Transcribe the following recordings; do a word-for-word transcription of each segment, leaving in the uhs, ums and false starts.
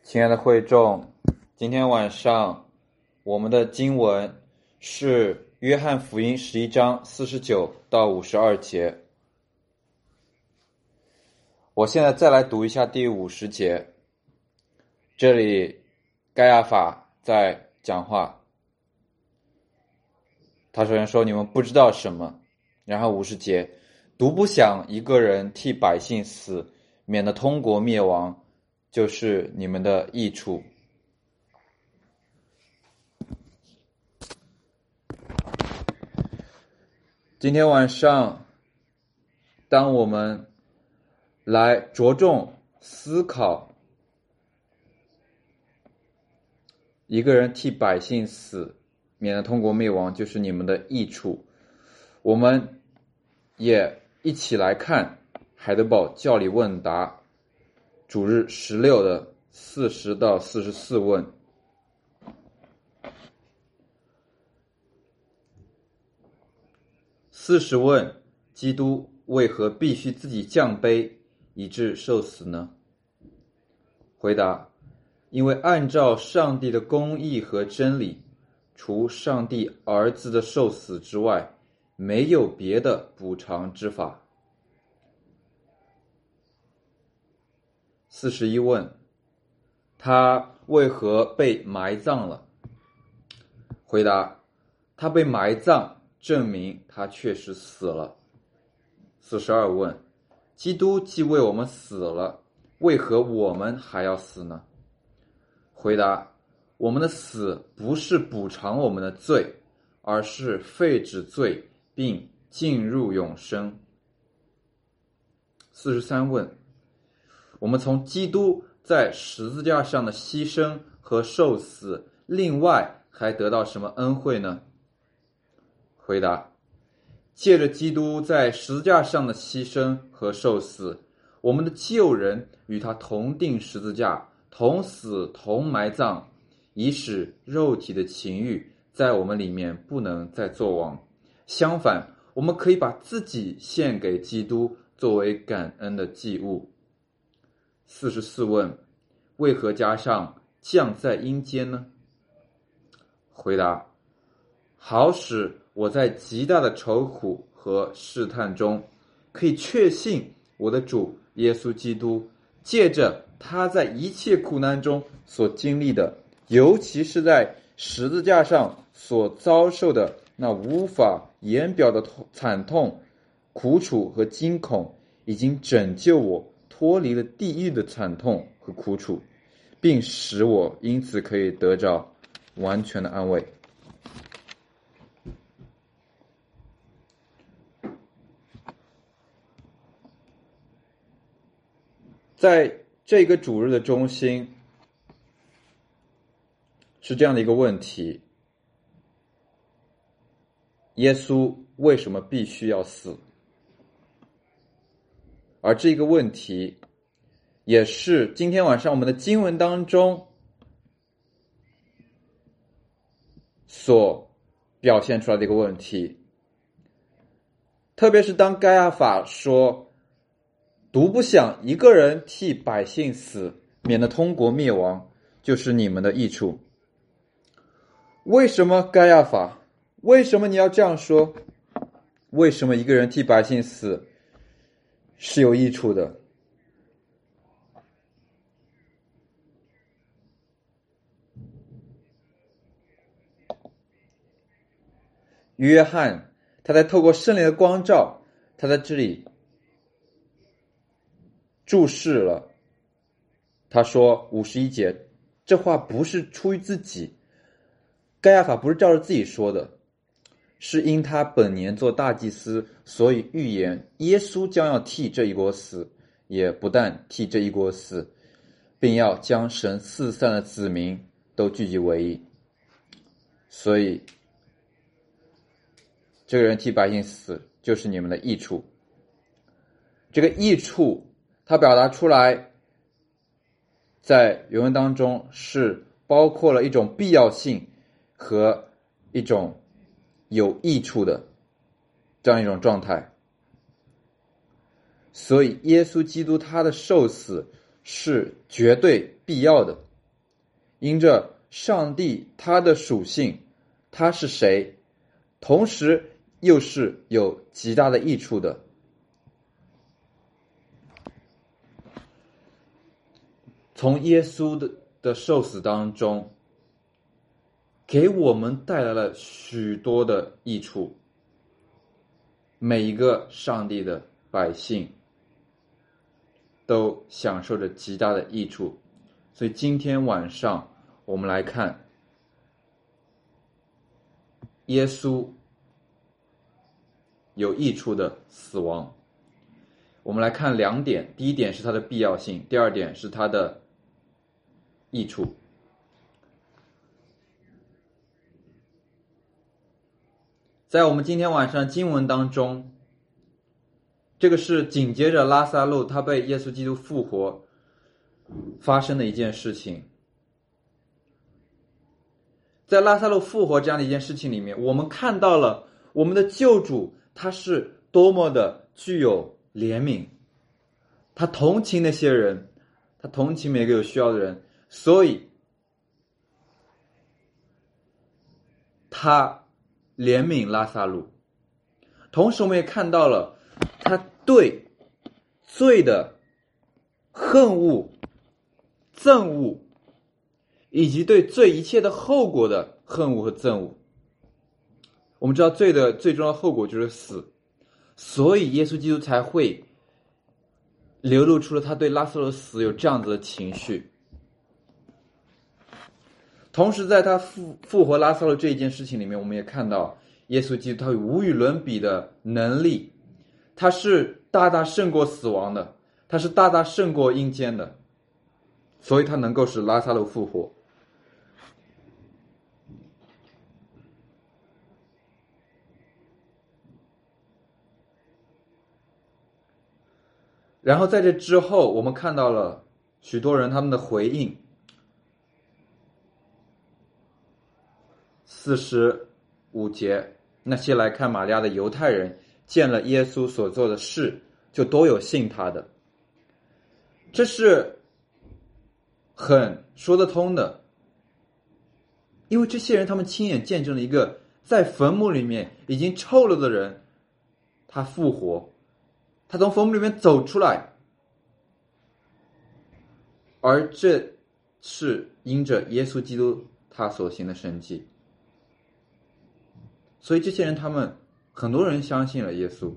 亲爱的会众，今天晚上我们的经文是约翰福音十一章四十九到五十二节。我现在再来读一下第五十节，这里该亚法在讲话。他首先说你们不知道什么，然后五十节，独不想一个人替百姓死，免得通国灭亡，就是你们的益处。今天晚上，当我们来着重思考一个人替百姓死，免得通国灭亡，就是你们的益处，我们也一起来看海德堡教理问答主日十六的四十到四十四问。四十问：基督为何必须自己降卑以致受死呢？回答：因为按照上帝的公义和真理，除上帝儿子的受死之外，没有别的补偿之法。四十一问：他为何被埋葬了？回答：他被埋葬证明他确实死了。四十二问：基督既为我们死了，为何我们还要死呢？回答：我们的死不是补偿我们的罪，而是废止罪并进入永生。四十三问：我们从基督在十字架上的牺牲和受死，另外还得到什么恩惠呢？回答：借着基督在十字架上的牺牲和受死，我们的旧人与他同定十字架，同死同埋葬，以使肉体的情欲在我们里面不能再作王。相反，我们可以把自己献给基督，作为感恩的祭物。四十四问：为何加上降在阴间呢？回答：好使我在极大的愁苦和试探中，可以确信我的主耶稣基督借着他在一切苦难中所经历的，尤其是在十字架上所遭受的那无法言表的惨痛、苦楚和惊恐，已经拯救我脱离了地狱的惨痛和苦楚，并使我因此可以得着完全的安慰。在这个主日的中心是这样的一个问题：耶稣为什么必须要死？而这个问题也是今天晚上我们的经文当中所表现出来的一个问题。特别是当该亚法说独不想一个人替百姓死，免得通国灭亡，就是你们的益处。为什么该亚法？为什么你要这样说？为什么一个人替百姓死是有益处的？约翰他在透过圣灵的光照，他在这里注释了，他说五十一节，这话不是出于自己，该亚法不是照着自己说的，是因他本年做大祭司，所以预言耶稣将要替这一国死，也不但替这一国死，并要将神四散的子民都聚集为一。所以这个人替百姓死，就是你们的益处。这个益处他表达出来，在原文当中是包括了一种必要性和一种有益处的这样一种状态。所以耶稣基督他的受死是绝对必要的， 因着上帝他的属性，他是谁，同时又是有极大的益处的。从耶稣的的受死当中，给我们带来了许多的益处，每一个上帝的百姓都享受着极大的益处。所以今天晚上我们来看耶稣有益处的死亡。我们来看两点，第一点是它的必要性，第二点是它的益处。在我们今天晚上经文当中，这个是紧接着拉撒路他被耶稣基督复活发生的一件事情。在拉撒路复活这样的一件事情里面，我们看到了我们的救主他是多么的具有怜悯，他同情那些人，他同情每个有需要的人，所以他怜悯拉撒路。同时我们也看到了他对罪的恨恶、憎恶，以及对罪一切的后果的恨恶和憎恶。我们知道罪的最终的后果就是死，所以耶稣基督才会流露出了他对拉撒路的死有这样子的情绪。同时在他复复活拉撒路这一件事情里面，我们也看到耶稣基督他有无与伦比的能力，他是大大胜过死亡的，他是大大胜过阴间的，所以他能够使拉撒路复活。然后在这之后，我们看到了许多人他们的回应。四十五节，那些来看玛利亚的犹太人见了耶稣所做的事，就都有信他的。这是很说得通的，因为这些人他们亲眼见证了一个在坟墓里面已经臭了的人，他复活，他从坟墓里面走出来，而这是因着耶稣基督他所行的神迹。所以这些人他们很多人相信了耶稣。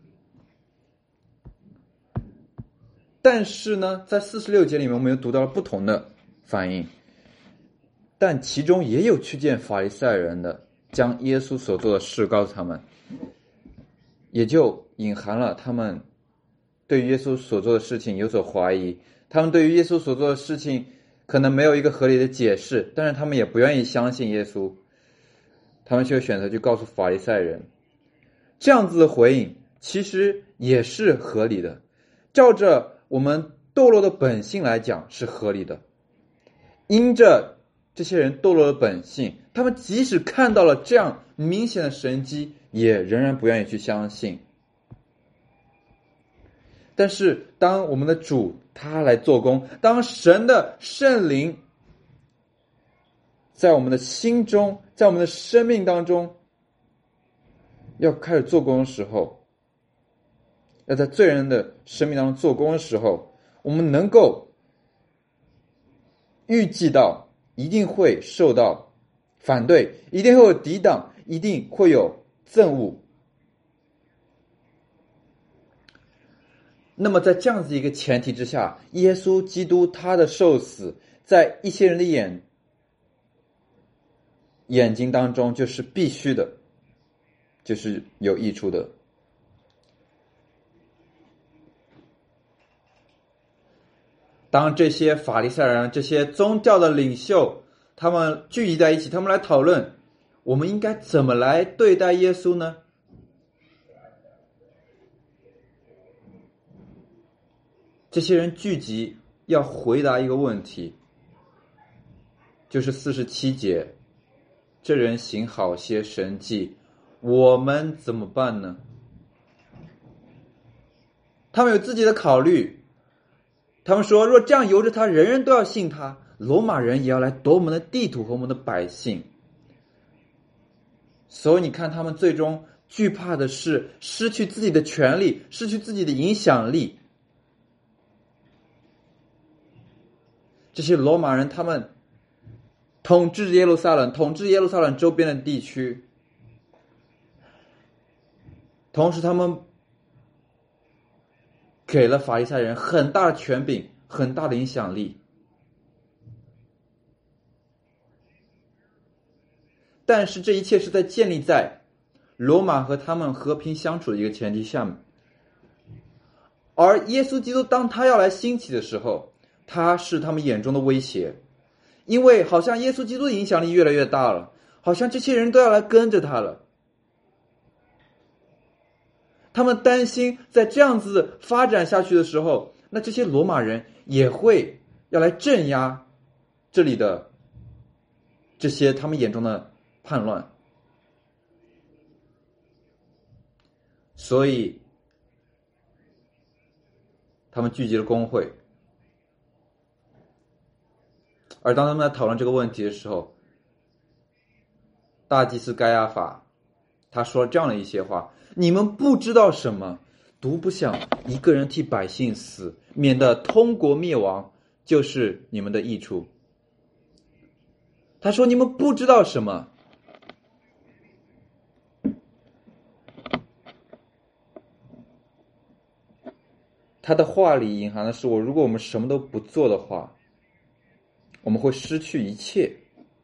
但是呢，在四十六节里面我们又读到了不同的反应，但其中也有去见法利赛人的，将耶稣所做的事告诉他们，也就隐含了他们对于耶稣所做的事情有所怀疑，他们对于耶稣所做的事情可能没有一个合理的解释，但是他们也不愿意相信耶稣，他们却选择去告诉法利赛人。这样子的回应其实也是合理的，照着我们堕落的本性来讲是合理的。因着这些人堕落的本性，他们即使看到了这样明显的神迹，也仍然不愿意去相信。但是当我们的主他来做工，当神的圣灵在我们的心中，在我们的生命当中要开始做工的时候，要在罪人的生命当中做工的时候，我们能够预计到一定会受到反对，一定会有抵挡，一定会有憎恶。那么在这样子一个前提之下，耶稣基督他的受死在一些人的眼眼睛当中就是必须的，就是有益处的。当这些法利赛人，这些宗教的领袖，他们聚集在一起，他们来讨论我们应该怎么来对待耶稣呢？这些人聚集要回答一个问题，就是四十七节，这人行好些神迹，我们怎么办呢？他们有自己的考虑，他们说若这样由着他，人人都要信他， 罗马人也要来夺我们的地土和我们的百姓。所以你看，他们最终惧怕的是失去自己的权利，失去自己的影响力。这些罗马人，他们统治耶路撒冷，统治耶路撒冷周边的地区，同时他们给了法利赛人很大的权柄，很大的影响力。但是这一切是在建立在罗马和他们和平相处的一个前提下面。而耶稣基督当他要来兴起的时候，他是他们眼中的威胁，因为好像耶稣基督的影响力越来越大了，好像这些人都要来跟着他了。他们担心在这样子发展下去的时候，那这些罗马人也会要来镇压这里的这些他们眼中的叛乱。所以他们聚集了公会，而当他们在讨论这个问题的时候，大祭司该亚法他说了这样的一些话：你们不知道什么，独不想一个人替百姓死，免得通国灭亡，就是你们的益处。他说你们不知道什么，他的话里隐含的是，我如果我们什么都不做的话，我们会失去一切。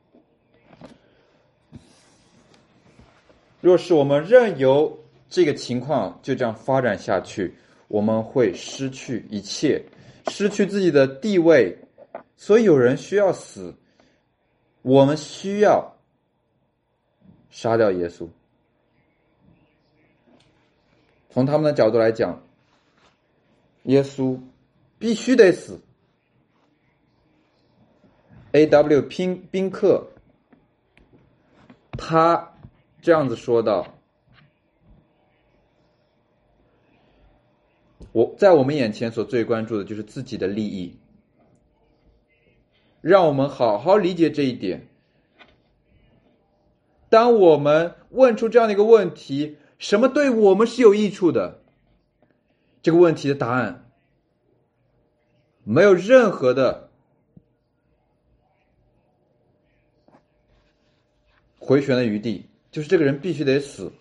若是我们任由这个情况就这样发展下去，我们会失去一切，失去自己的地位。所以有人需要死，我们需要杀掉耶稣。从他们的角度来讲，耶稣必须得死。A W 宾宾客他这样子说道：我在我们眼前所最关注的就是自己的利益，让我们好好理解这一点。当我们问出这样的一个问题，什么对我们是有益处的？这个问题的答案没有任何的回旋的余地，就是这个人必须得死。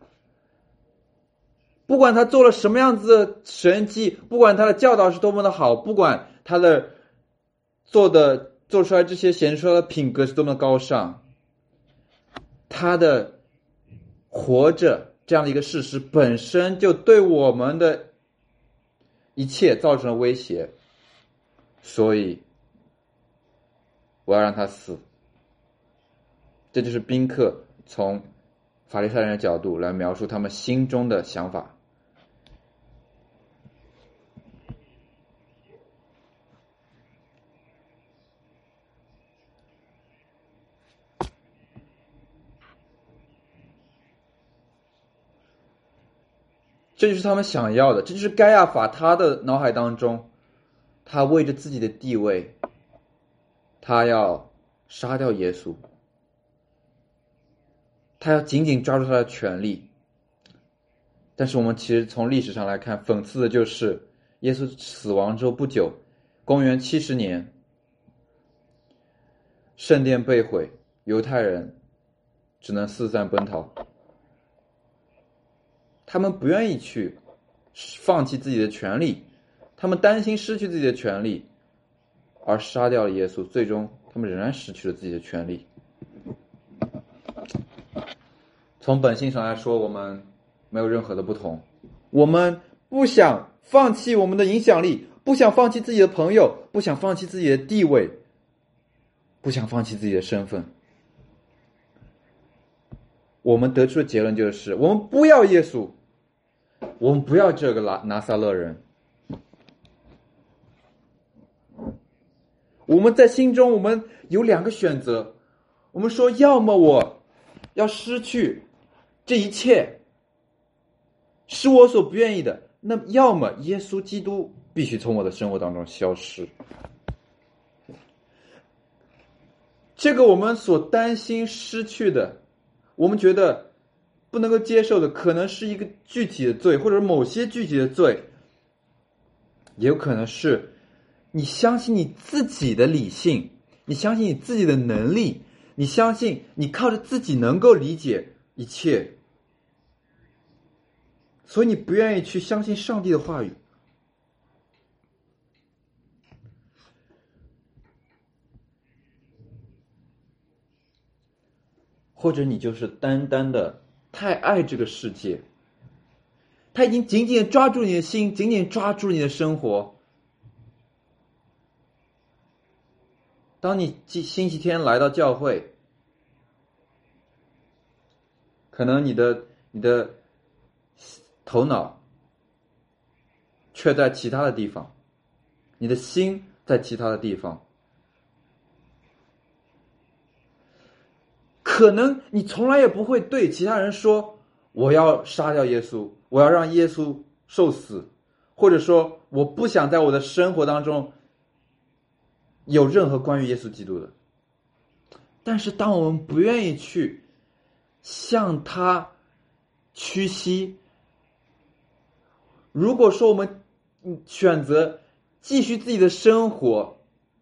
不管他做了什么样子的神迹，不管他的教导是多么的好，不管他的做的做出来这些显示出来的品格是多么的高尚，他的活着这样的一个事实本身就对我们的一切造成了威胁，所以我要让他死。这就是宾客从法利赛人的角度来描述他们心中的想法。这就是他们想要的，这就是该亚法他的脑海当中，他为着自己的地位，他要杀掉耶稣，他要紧紧抓住他的权利。但是我们其实从历史上来看，讽刺的就是耶稣死亡之后不久，公元七十年，圣殿被毁，犹太人只能四散奔逃。他们不愿意去放弃自己的权利，他们担心失去自己的权利，而杀掉了耶稣，最终他们仍然失去了自己的权利。从本性上来说，我们没有任何的不同。我们不想放弃我们的影响力，不想放弃自己的朋友，不想放弃自己的地位，不想放弃自己的身份。我们得出的结论就是，我们不要耶稣，我们不要这个拿拿撒勒人。我们在心中，我们有两个选择。我们说，要么我要失去这一切，是我所不愿意的，那么要么耶稣基督必须从我的生活当中消失。 这个我们所担心失去的，我们觉得不能够接受的，可能是一个具体的罪，或者某些具体的罪，也有可能是你相信你自己的理性，你相信你自己的能力，你相信你靠着自己能够理解一切，所以你不愿意去相信上帝的话语。或者你就是单单的太爱这个世界，他已经紧紧抓住你的心，紧紧抓住你的生活。当你星期天来到教会，可能你的你的头脑却在其他的地方，你的心在其他的地方。可能你从来也不会对其他人说我要杀掉耶稣，我要让耶稣受死，或者说我不想在我的生活当中有任何关于耶稣基督的。但是当我们不愿意去向他屈膝，如果说我们选择继续自己的生活，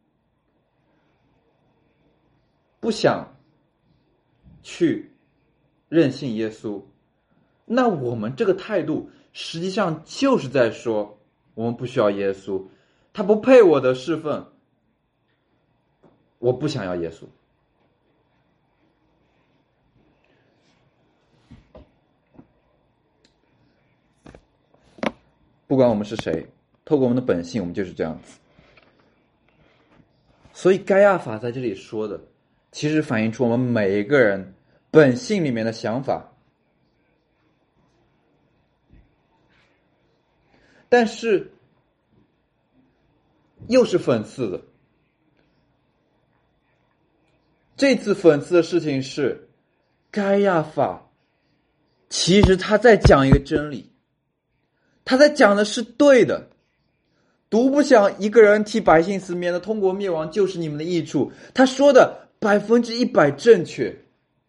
不想去任性耶稣，那我们这个态度实际上就是在说我们不需要耶稣，他不配我的侍奉，我不想要耶稣。不管我们是谁，透过我们的本性，我们就是这样子。所以该亚法在这里说的，其实反映出我们每一个人本性里面的想法。但是又是讽刺的。这次讽刺的事情是，该亚法其实他在讲一个真理，他在讲的是对的。独不想一个人替百姓死，免得通国灭亡，就是你们的益处。他说的百分之一百正确。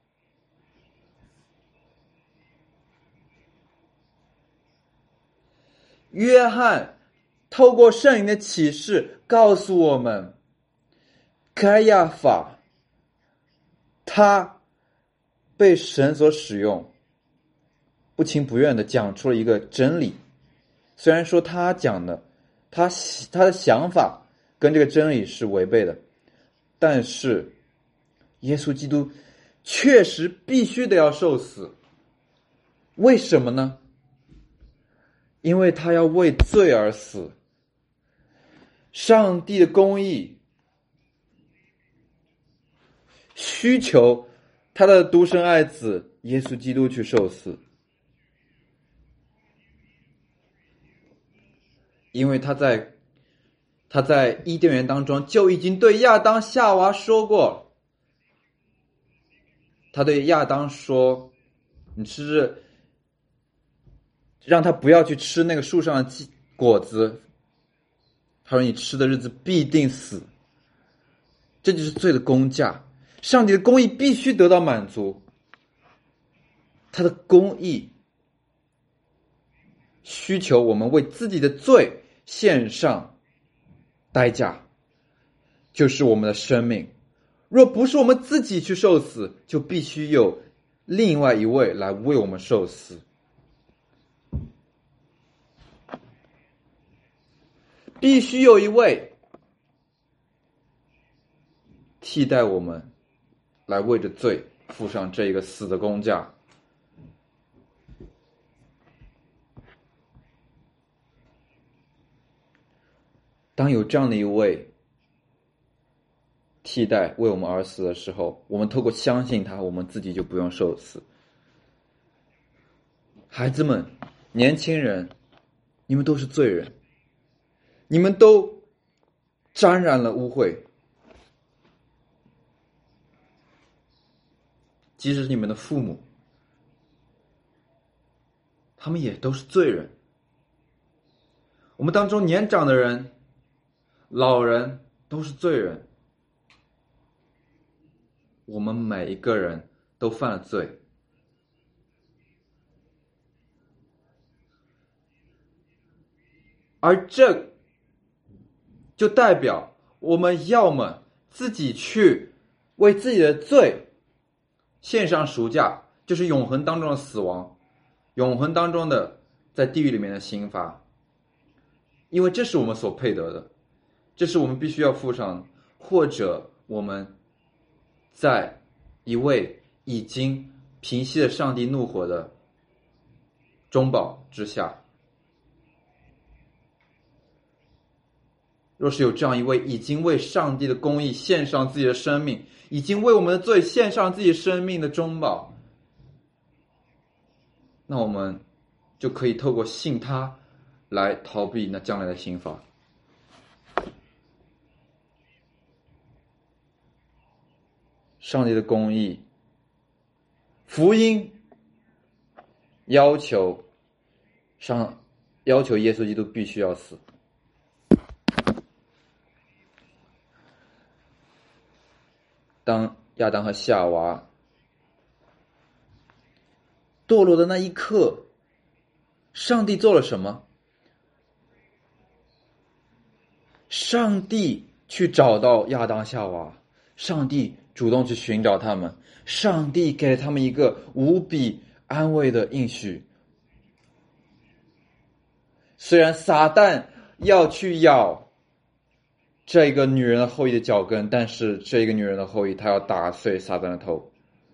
约翰透过圣灵的启示告诉我们，该亚法他被神所使用，不情不愿的讲出了一个真理。虽然说他讲的他他的想法跟这个真理是违背的，但是耶稣基督确实必须得要受死。为什么呢？因为他要为罪而死。上帝的公义需求他的独生爱子耶稣基督去受死，因为他在他在伊甸园当中就已经对亚当夏娃说过，他对亚当说，你吃，让他不要去吃那个树上的果子，他说你吃的日子必定死。这就是罪的工价，上帝的公义必须得到满足。他的公义需求我们为自己的罪献上代价，就是我们的生命。若不是我们自己去受死，就必须有另外一位来为我们受死。必须有一位替代我们来为着罪付上这一个死的工价。当有这样的一位替代为我们而死的时候，我们透过相信他，我们自己就不用受死。孩子们，年轻人，你们都是罪人，你们都沾染了污秽，即使是你们的父母，他们也都是罪人。我们当中年长的人、老人都是罪人。 我们每一个人都犯了罪。而这就代表我们要么自己去为自己的罪献上赎价，就是永恒当中的死亡，永恒当中的在地狱里面的刑罚，因为这是我们所配得的，这是我们必须要付上的。或者我们在一位已经平息了上帝怒火的中保之下，若是有这样一位已经为上帝的公义献上自己的生命，已经为我们的罪献上自己生命的中保，那我们就可以透过信他来逃避那将来的刑罚。上帝的公义，福音要求上要求耶稣基督必须要死。当亚当和夏娃堕落的那一刻，上帝做了什么？上帝去找到亚当夏娃，上帝主动去寻找他们，上帝给了他们一个无比安慰的应许。虽然撒旦要去咬这个女人的后裔的脚跟，但是这个女人的后裔她要打碎撒旦的头。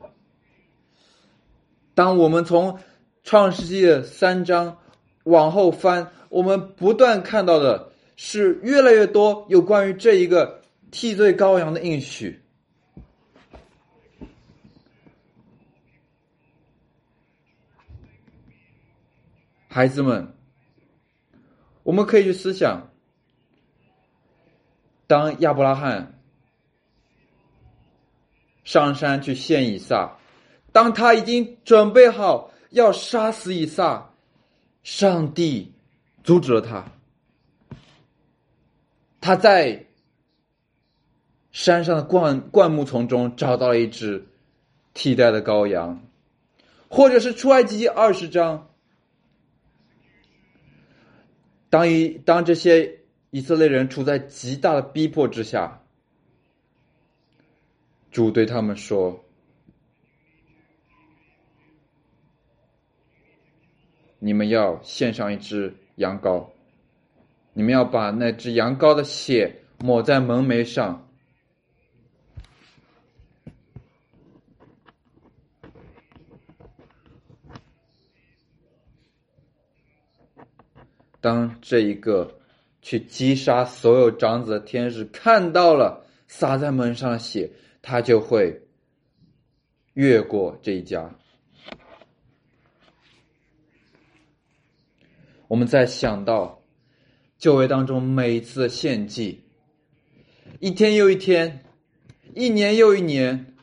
当我们从创世纪的三章往后翻，我们不断看到的是越来越多有关于这一个替罪羔羊的应许。孩子们，我们可以去思想，当亚伯拉罕上山去献以撒，当他已经准备好要杀死以撒，上帝阻止了他。他在山上的灌灌木丛中找到了一只替代的羔羊，或者是出埃及记二十章，当一当这些以色列人处在极大的逼迫之下，主对他们说：“你们要献上一只羊羔，你们要把那只羊羔的血抹在门楣上。”当这一个去击杀所有长子的天使看到了洒在门上的血，他就会越过这一家。我们再想到旧约当中每一次的献祭，一天又一天，一年又一年，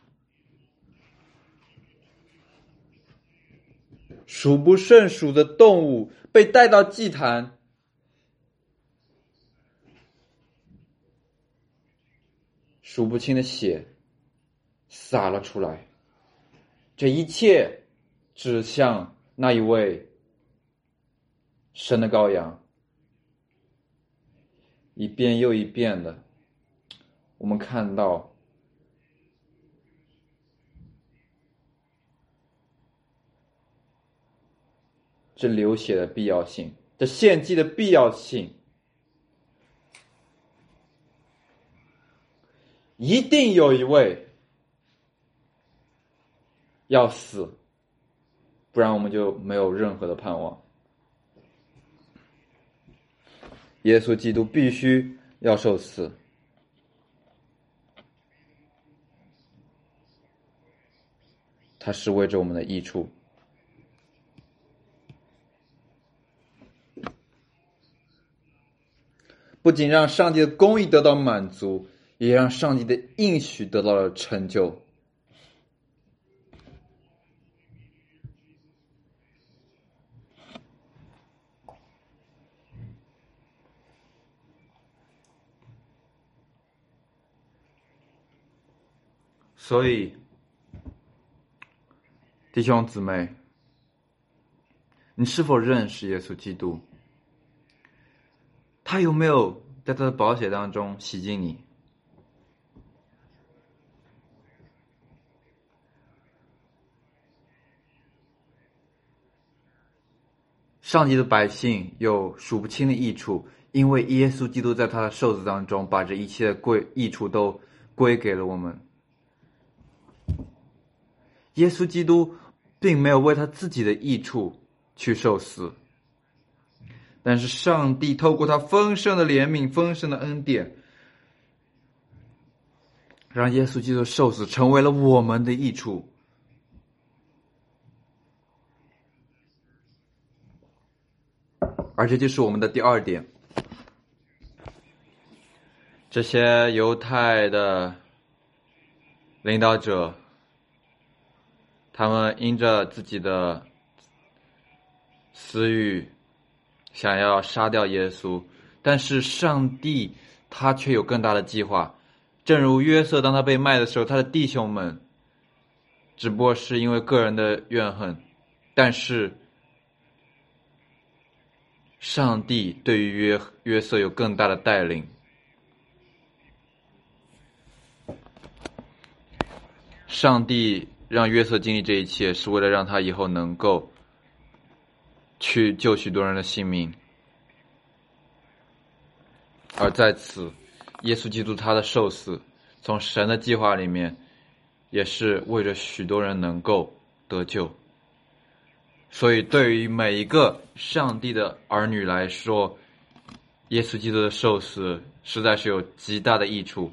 数不胜数的动物被带到祭坛，数不清的血洒了出来，这一切指向那一位神的羔羊。一遍又一遍的，我们看到这流血的必要性，这献祭的必要性，一定有一位要死，不然我们就没有任何的盼望。耶稣基督必须要受死，他是为着我们的益处。不仅让上帝的公义得到满足，也让上帝的应许得到了成就。 所以，弟兄姊妹，你是否认识耶稣基督？他有没有在他的宝血当中洗净你？上帝的百姓有数不清的益处，因为耶稣基督在他的受子当中，把这一切的归益处都归给了我们。耶稣基督并没有为他自己的益处去受死，但是上帝透过他丰盛的怜悯、丰盛的恩典，让耶稣基督受死成为了我们的益处。而这就是我们的第二点。这些犹太的领导者，他们因着自己的私欲，想要杀掉耶稣，但是上帝他却有更大的计划。正如约瑟当他被卖的时候，他的弟兄们只不过是因为个人的怨恨，但是上帝对于约约瑟有更大的带领。上帝让约瑟经历这一切，是为了让他以后能够去救许多人的性命。而在此，耶稣基督他的受死，从神的计划里面，也是为着许多人能够得救。所以对于每一个上帝的儿女来说，耶稣基督的受死实在是有极大的益处。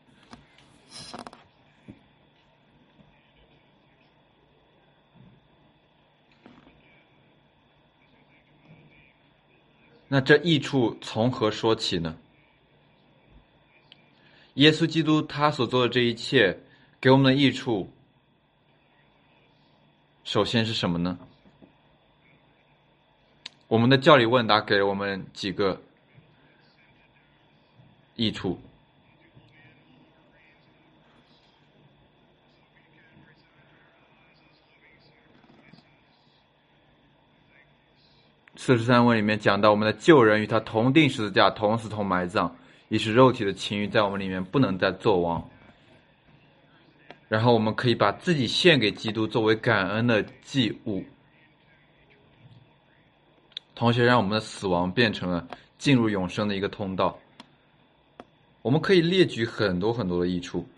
那这益处从何说起呢？耶稣基督他所做的这一切给我们的益处，首先是什么呢？我们的教理问答给了我们几个益处。四十三问里面讲到，我们的旧人与他同定十字架，同死同埋葬，以使肉体的情欲在我们里面不能再作王。然后我们可以把自己献给基督，作为感恩的祭物，同时让我们的死亡变成了进入永生的一个通道。我们可以列举很多很多的益处。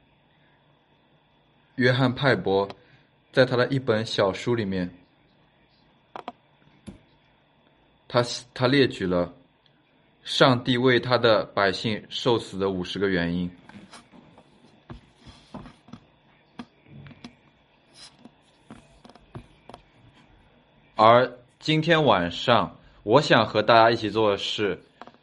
约翰派伯在他的一本小书里面，他他列举了上帝为他的百姓受死的五十个原因。而今天晚上，我想和大家一起做的是，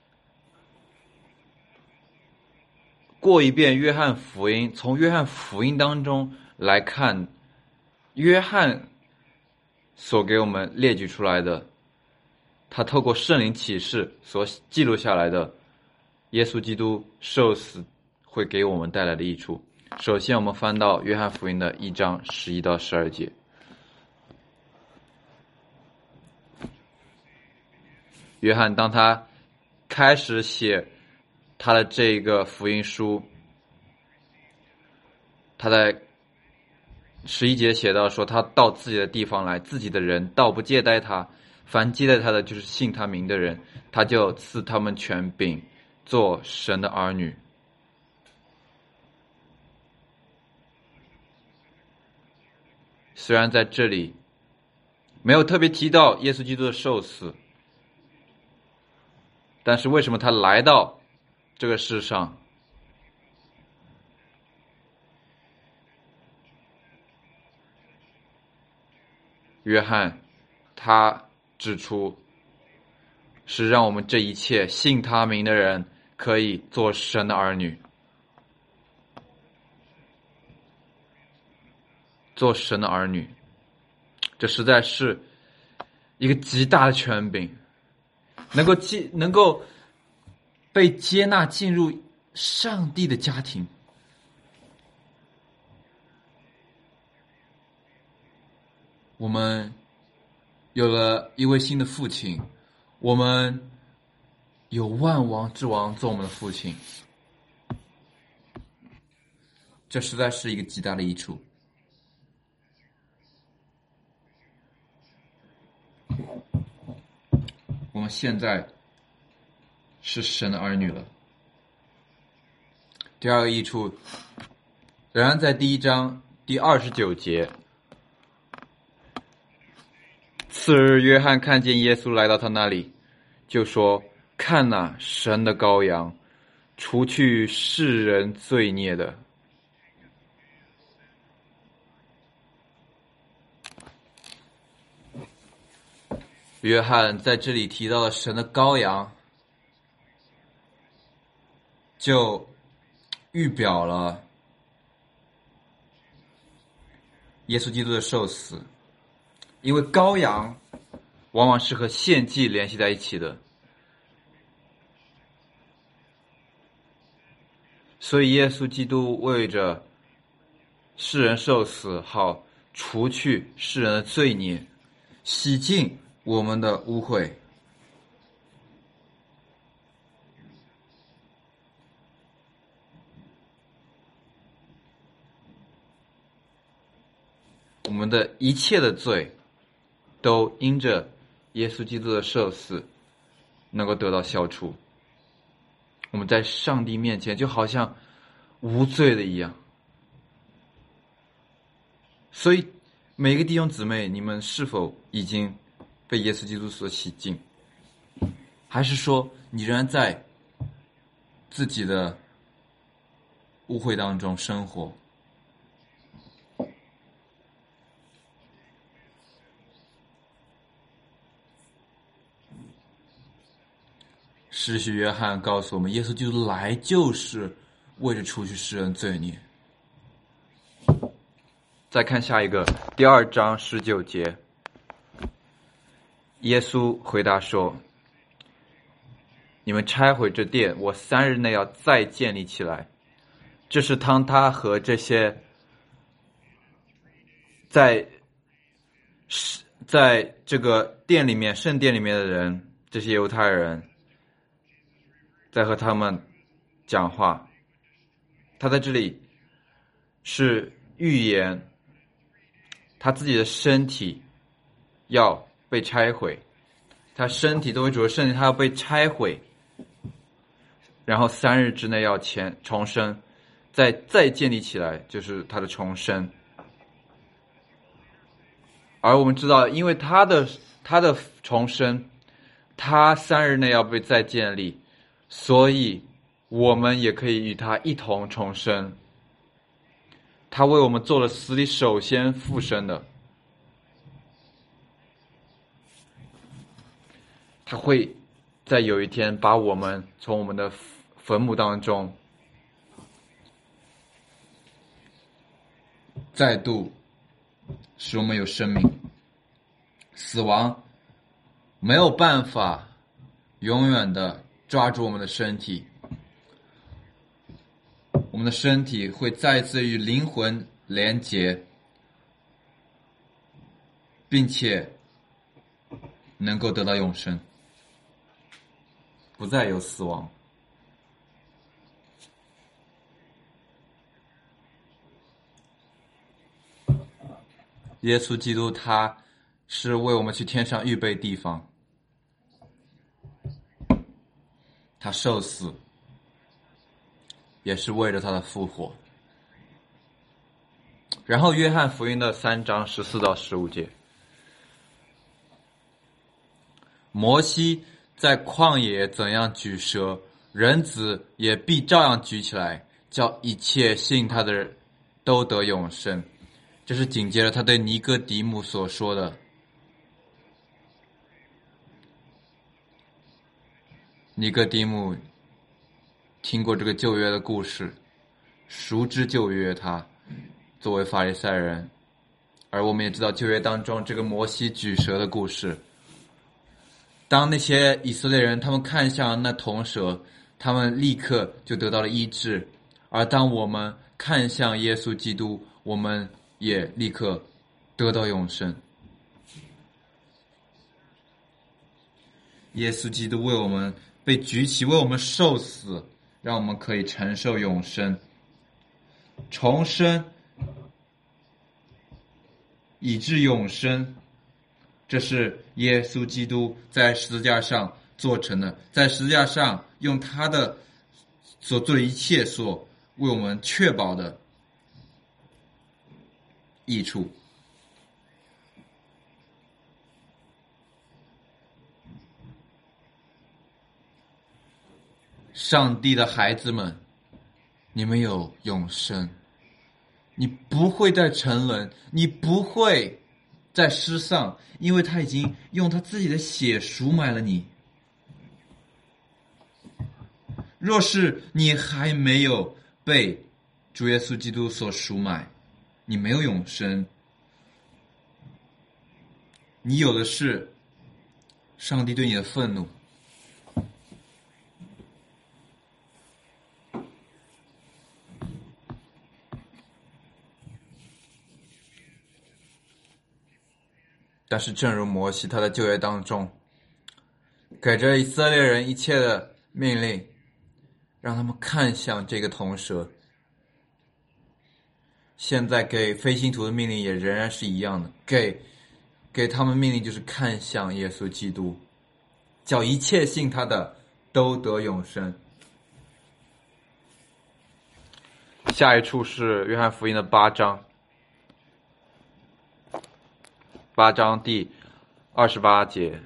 过一遍约翰福音，从约翰福音当中来看，约翰所给我们列举出来的，他透过圣灵启示所记录下来的耶稣基督受死会给我们带来的益处。首先我们翻到约翰福音的一章十一到十二节。约翰当他开始写他的这个福音书，他在十一节写到说，他到自己的地方来，自己的人倒不接待他，凡接待他的就是信他名的人，他就赐他们权柄做神的儿女。虽然在这里没有特别提到耶稣基督的受死，但是为什么他来到这个世上？约翰他指出，是让我们这一切信他名的人可以做神的儿女，做神的儿女，这实在是一个极大的权柄，能够接能够被接纳进入上帝的家庭。 我们有了一位新的父亲，我们有万王之王做我们的父亲，这实在是一个极大的益处。我们现在是神的儿女了。第二个益处，仍然在第一章第二十九节。次日，约翰看见耶稣来到他那里，就说：看哪，神的羔羊，除去世人罪孽的。约翰在这里提到了神的羔羊，就预表了耶稣基督的受死，因为羔羊往往是和献祭联系在一起的，所以耶稣基督为着世人受死，好除去世人的罪孽，洗净我们的污秽。我们的一切的罪都因着耶稣基督的受死能够得到消除，我们在上帝面前就好像无罪的一样。所以每个弟兄姊妹，你们是否已经被耶稣基督所洗净，还是说你仍然在自己的污秽当中生活？施洗约翰告诉我们，耶稣基督来就是为了除去世人罪孽。再看下一个，第二章十九节，耶稣回答说：你们拆毁这殿，我三日内要再建立起来。这是当他和这些在在这个殿里面圣殿里面的人，这些犹太人在和他们讲话，他在这里是预言他自己的身体要被拆毁，他身体作为主的身体，他要被拆毁，然后三日之内要前重生，再再建立起来，就是他的重生。而我们知道，因为他的他的重生，他三日内要被再建立，所以我们也可以与他一同重生。他为我们做了死里首先复生的，他会在有一天把我们从我们的坟墓当中再度使我们有生命。死亡没有办法永远的抓住我们的身体，我们的身体会再次与灵魂连结，并且能够得到永生，不再有死亡。耶稣基督他是为我们去天上预备地方，他受死也是为了他的复活。然后约翰福音的三章十四到十五节，摩西在旷野怎样举蛇，人子也必照样举起来，叫一切信他的人都得永生。这是紧接着他对尼哥底母所说的。尼哥底母听过这个旧约的故事，熟知旧约，他作为法利赛人，而我们也知道旧约当中这个摩西举蛇的故事。当那些以色列人他们看向那铜蛇，他们立刻就得到了医治，而当我们看向耶稣基督，我们也立刻得到永生。 耶稣基督为我们被举起，为我们受死，让我们可以承受永生。重生以致永生，这是耶稣基督在十字架上做成的，在十字架上用他的所做的一切所为我们确保的益处。上帝的孩子们，你们有永生，你不会再沉沦，你不会再失丧，因为他已经用他自己的血赎买了你。若是你还没有被主耶稣基督所赎买，你没有永生，你有的是上帝对你的愤怒。但是正如摩西他在旧约当中给着以色列人一切的命令，让他们看向这个铜蛇，现在给非信徒的命令也仍然是一样的，给给他们命令就是看向耶稣基督，叫一切信他的都得永生。下一处是约翰福音的八章，八章第二十八节。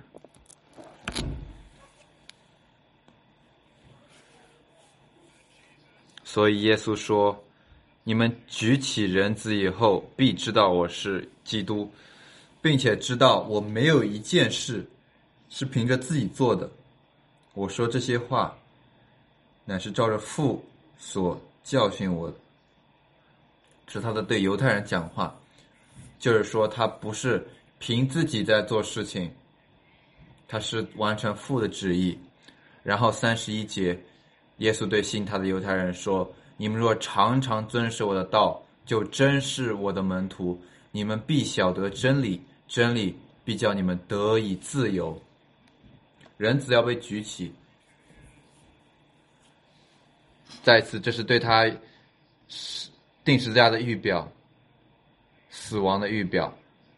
所以耶稣说，你们举起人子以后，必知道我是基督，并且知道我没有一件事是凭着自己做的。我说这些话，乃是照着父所教训我的。是他的对犹太人讲话，就是说他不是凭自己在做事情，他是完成父的旨意。然后三十一节，耶稣对信他的犹太人说，你们若常常遵守我的道，就真是我的门徒，你们必晓得真理，真理必叫你们得以自由。人子要被举起，再次这是对他定十字架的预表，死亡的预表。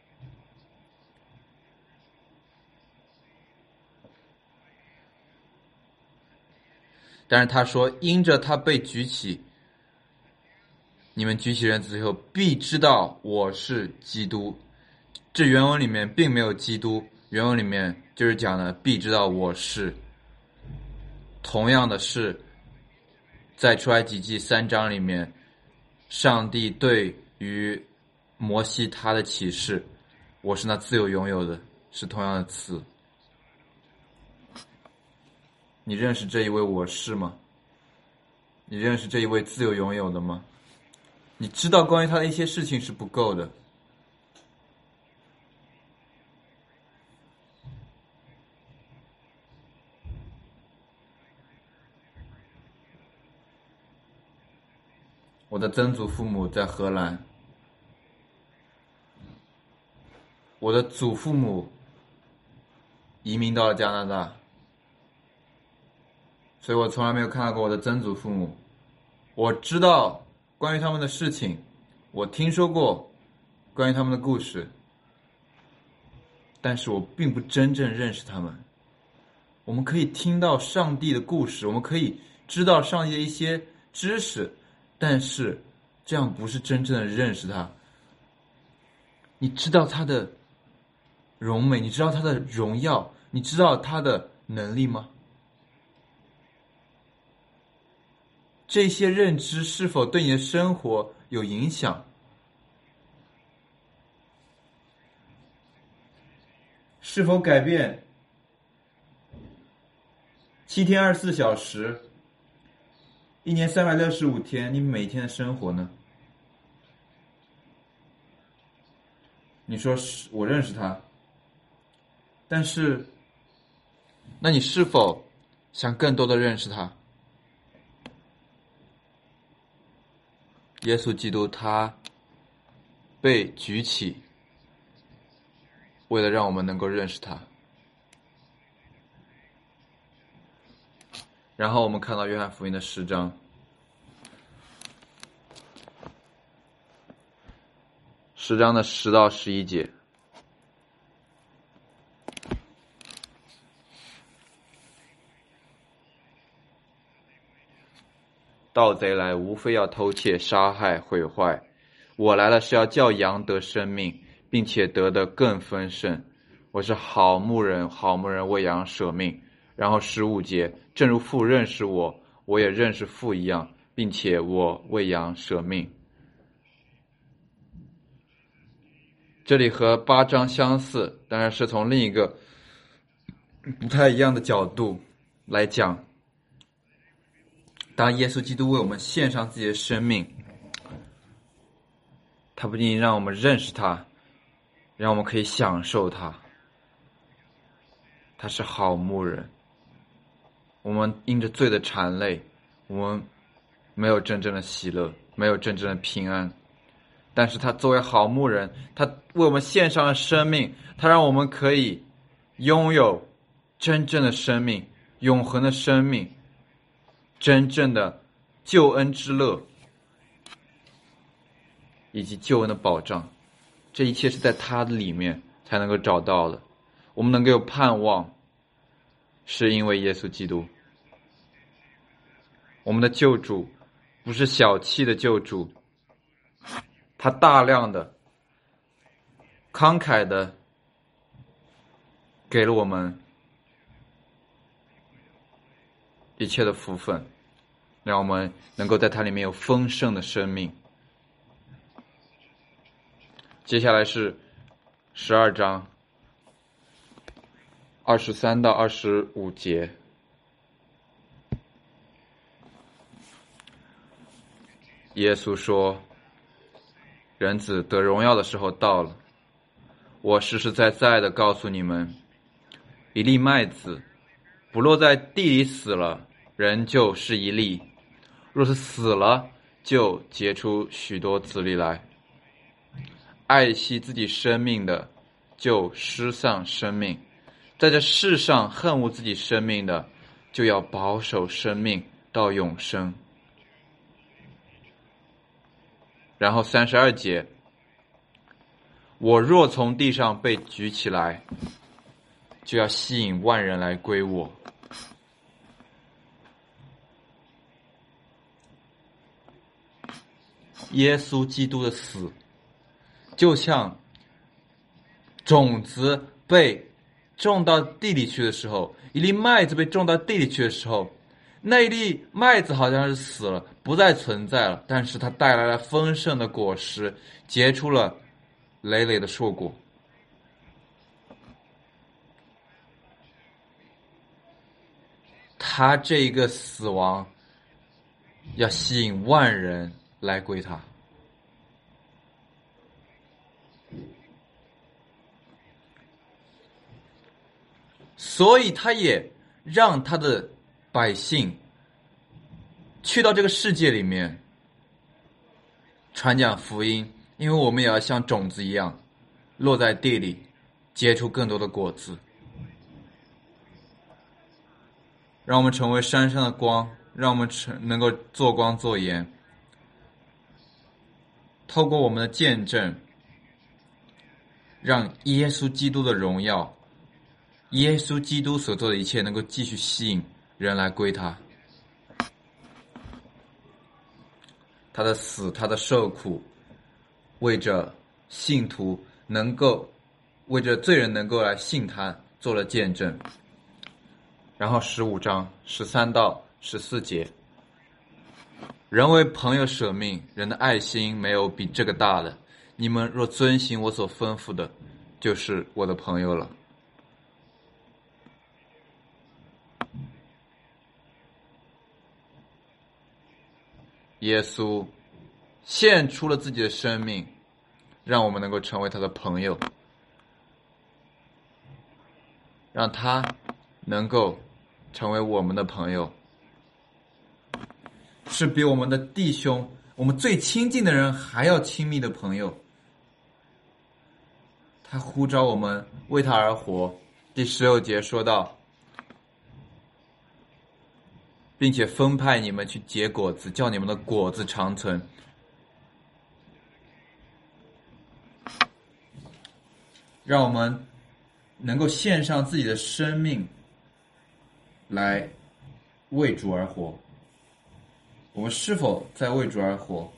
但是他说，因着他被举起，你们举起人子以后，必知道我是基督。这原文里面并没有基督，原文里面就是讲的必知道我是。同样的是，在出埃及记三章里面，上帝对于摩西他的启示，我是那自由拥有的，是同样的词。你认识这一位我是吗？你认识这一位自由拥有的吗？你知道关于他的一些事情是不够的。我的曾祖父母在荷兰，我的祖父母移民到了加拿大，所以我从来没有看到过我的曾祖父母。我知道关于他们的事情，我听说过关于他们的故事，但是我并不真正认识他们。我们可以听到上帝的故事，我们可以知道上帝的一些知识，但是这样不是真正的认识他。你知道他的荣美，你知道他的荣耀，你知道他的能力吗？这些认知是否对你的生活有影响？是否改变七天二十四小时，一年三百六十五天，你每天的生活呢？你说是我认识他，但是，那你是否想更多的认识他？耶稣基督他被举起，为了让我们能够认识他。 然后我们看到约翰福音的十章，十章的十到十一节。盗贼来，无非要偷窃、杀害、毁坏。我来了，是要叫羊得生命，并且得的更丰盛。我是好牧人，好牧人为羊舍命。然后十五节，正如父认识我，我也认识父一样，并且我为羊舍命。这里和八章相似，当然是从另一个不太一样的角度来讲。当耶稣基督为我们献上自己的生命，他不仅仅让我们认识他，让我们可以享受他。他是好牧人。我们因着罪的缠累，我们没有真正的喜乐，没有真正的平安。但是他作为好牧人，他为我们献上了生命，他让我们可以拥有真正的生命，永恒的生命，真正的救恩之乐，以及救恩的保障。这一切是在他的里面才能够找到的。我们能够有盼望，是因为耶稣基督。我们的救主不是小气的救主，他大量的慷慨的给了我们一切的福分，让我们能够在它里面有丰盛的生命。接下来是十二章二十三到二十五节。耶稣说，人子得荣耀的时候到了。我实实在在的告诉你们，一粒麦子不落在地里死了，人就是一粒；若是死了，就结出许多子粒来。爱惜自己生命的，就失丧生命；在这世上恨恶自己生命的，就要保守生命到永生。然后三十二节，我若从地上被举起来，就要吸引万人来归我。耶稣基督的死，就像种子被种到地里去的时候，一粒麦子被种到地里去的时候，那一粒麦子好像是死了，不再存在了，但是它带来了丰盛的果实，结出了累累的硕果。他这一个死亡要吸引万人来归他。所以他也让他的百姓去到这个世界里面传讲福音，因为我们也要像种子一样落在地里，结出更多的果子，让我们成为山上的光，让我们成能够做光做盐，透过我们的见证，让耶稣基督的荣耀，耶稣基督所做的一切能够继续吸引人来归他。他的死，他的受苦，为着信徒能够，为着罪人能够来信他做了见证。然后十五章十三到十四节，人为朋友舍命，人的爱心没有比这个大的。你们若遵行我所吩咐的，就是我的朋友了。耶稣献出了自己的生命，让我们能够成为他的朋友，让他能够成为我们的朋友，是比我们的弟兄，我们最亲近的人还要亲密的朋友。他呼召我们为他而活。第十六节说到， 并且分派你们去结果子，叫你们的果子长存。让我们能够献上自己的生命来为主而活。我们是否在为主而活？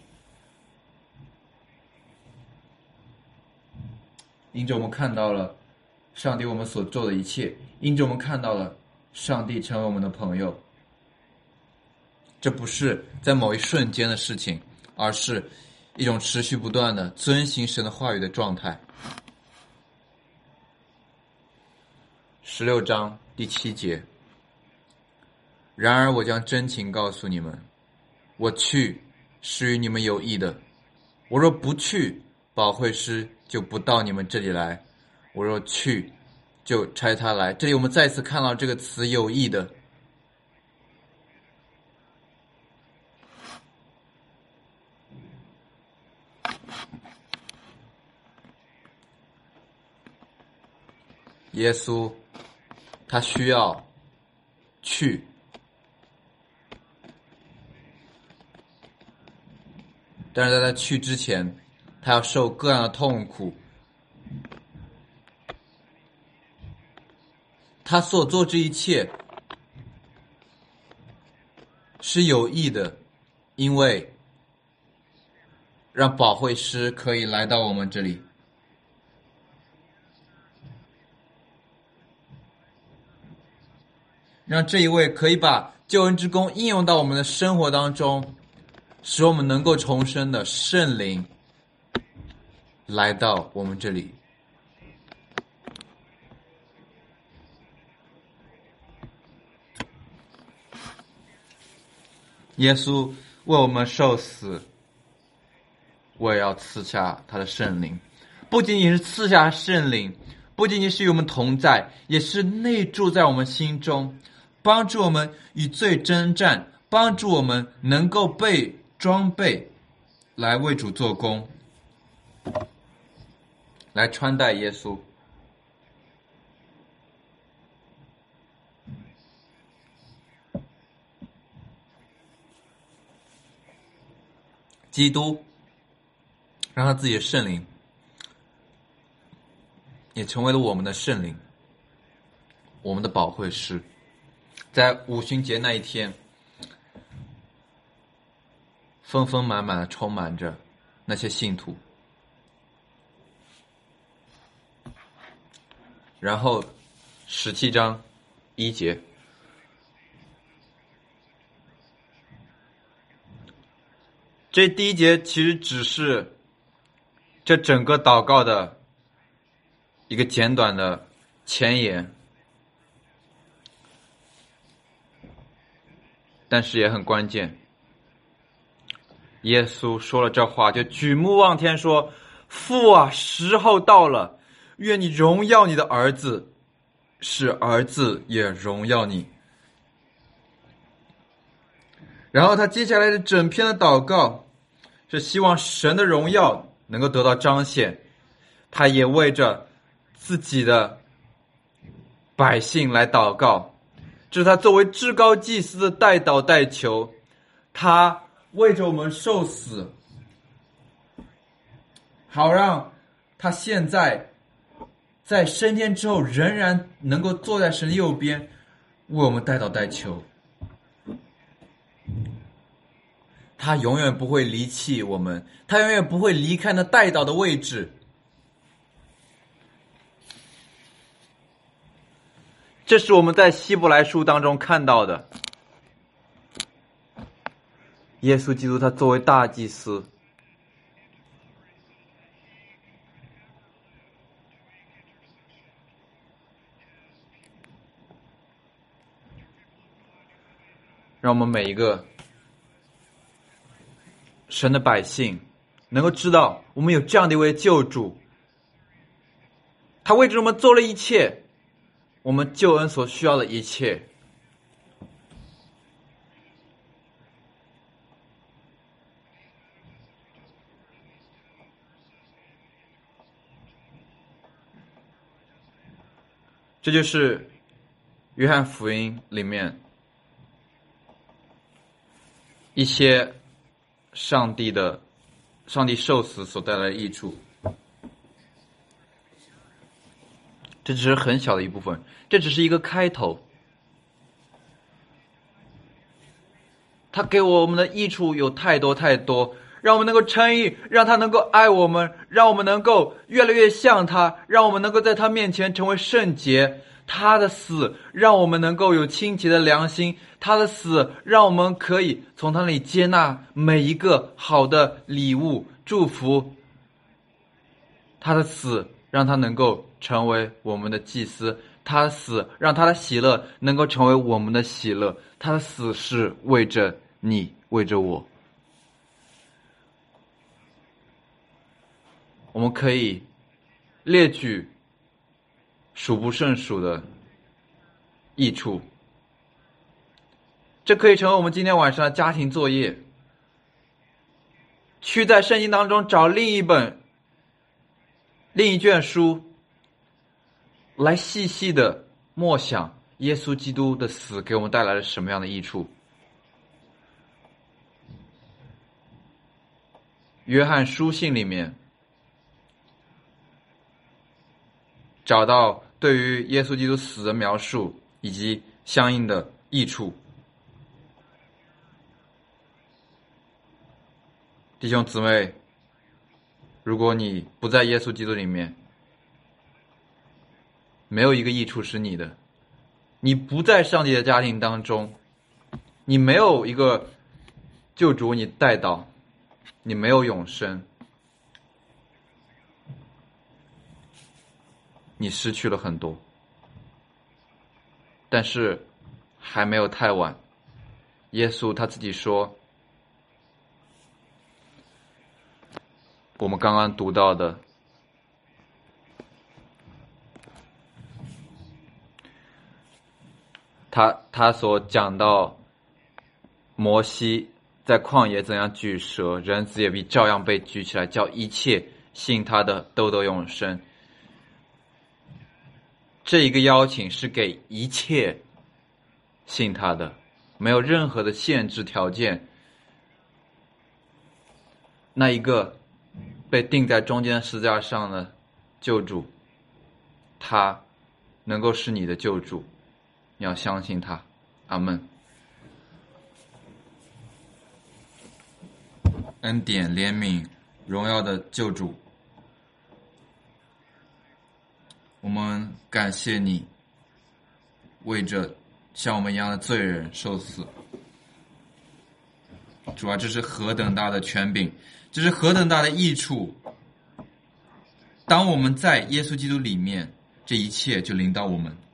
因着我们看到了上帝我们所做的一切，因着我们看到了上帝成为我们的朋友，这不是在某一瞬间的事情，而是一种持续不断的遵行神的话语的状态。十六章第七节，然而我将真情告诉你们，我去是与你们有益的，我若不去，保惠师就不到你们这里来，我若去，就差他来。这里我们再次看到这个词有益的。耶稣他需要去，但是在他去之前，他要受各样的痛苦。他所做这一切是有益的，因为让保惠师可以来到我们这里，让这一位可以把救恩之功应用到我们的生活当中，使我们能够重生的圣灵来到我们这里。耶稣为我们受死，我也要赐下他的圣灵，不仅仅是赐下圣灵，不仅仅是与我们同在，也是内住在我们心中，帮助我们与罪征战，帮助我们能够被装备来为主做工，来穿戴耶稣。基督让他自己的圣灵也成为了我们的圣灵，我们的保惠师。在五旬节那一天，丰丰满满的充满着那些信徒。然后十七章一节，这第一节其实只是这整个祷告的一个简短的前言，但是也很关键。耶稣说了这话，就举目望天说：父啊，时候到了，愿你荣耀你的儿子，使儿子也荣耀你。然后他接下来的整篇的祷告是希望神的荣耀能够得到彰显，他也为着自己的百姓来祷告，这是他作为至高祭司的代祷代求，他为着我们受死，好让他现在在升天之后仍然能够坐在神的右边，为我们代祷代求。他永远不会离弃我们，他永远不会离开那代祷的位置。这是我们在希伯来书当中看到的，耶稣基督他作为大祭司，让我们每一个神的百姓能够知道我们有这样的一位救主，他为着我们做了一切我们救恩所需要的一切。这就是约翰福音里面一些上帝的上帝受死所带来的益处。这只是很小的一部分，这只是一个开头。他给我们的益处有太多太多，让我们能够称义，让他能够爱我们，让我们能够越来越像他，让我们能够在他面前成为圣洁。他的死让我们能够有清洁的良心，他的死让我们可以从他那里接纳每一个好的礼物祝福。他的死让他能够成为我们的祭司，他的死让他的喜乐能够成为我们的喜乐，他的死是为着你，为着我。我们可以列举数不胜数的益处，这可以成为我们今天晚上的家庭作业，去在圣经当中找另一本另一卷书，来细细的默想耶稣基督的死给我们带来了什么样的益处。约翰书信里面找到对于耶稣基督死的描述以及相应的益处。弟兄姊妹，如果你不在耶稣基督里面，没有一个益处是你的。你不在上帝的家庭当中，你没有一个救主你带到，你没有永生，你失去了很多。但是还没有太晚，耶稣他自己说，我们刚刚读到的他他所讲到摩西在旷野怎样举蛇，人子也必照样被举起来，叫一切信他的都得永生。这一个邀请是给一切信他的，没有任何的限制条件。那一个被钉在中间十字架上的救主，他能够是你的救主，你要相信他。阿们。恩典、怜悯、荣耀的救主，我们感谢你，为着像我们一样的罪人受死。主啊，这是何等大的权柄，这是何等大的益处。当我们在耶稣基督里面，这一切就临到我们。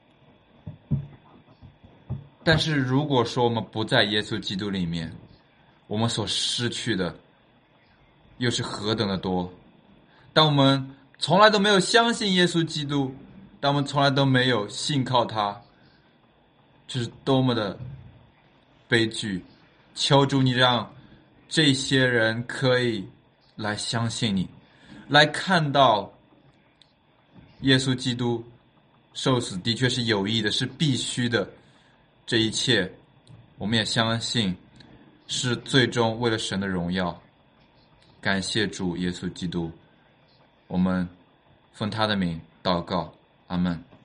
但是如果说我们不在耶稣基督里面，我们所失去的又是何等的多。当我们从来都没有相信耶稣基督，当我们从来都没有信靠他，这是多么的悲剧。求主你让这些人可以来相信你，来看到耶稣基督受死的确是有益的，是必须的。这一切我们也相信是最终为了神的荣耀。感谢主耶稣基督，我们奉他的名祷告，阿们。